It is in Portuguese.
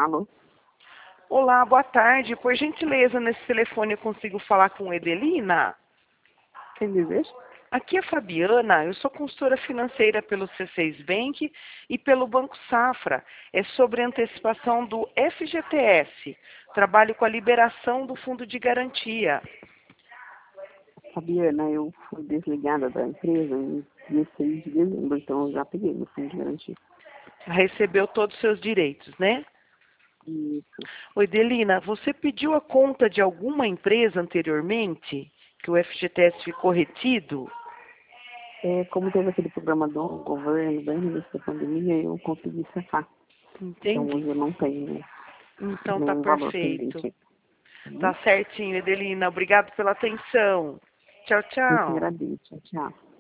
Alô? Olá, boa tarde. Por gentileza, nesse telefone eu consigo falar com Edelina? Quem deseja? Aqui é Fabiana, eu sou consultora financeira pelo C6 Bank e pelo Banco Safra. É sobre antecipação do FGTS. Trabalho com a liberação do fundo de garantia. Fabiana, eu fui desligada da empresa em 16 de dezembro, então eu já peguei no fundo de garantia. Recebeu todos os seus direitos, né? Isso. Oi, Edelina, você pediu a conta de alguma empresa anteriormente que o FGTS ficou retido? Como teve aquele programa do governo, bem no início da pandemia, eu consegui sacar. Então Entendi. hoje eu não tenho Então tá nenhum valor perfeito. pendente. Tá certinho, Edelina. Obrigado pela atenção. Tchau, Eu que tchau. agradeço. Tchau.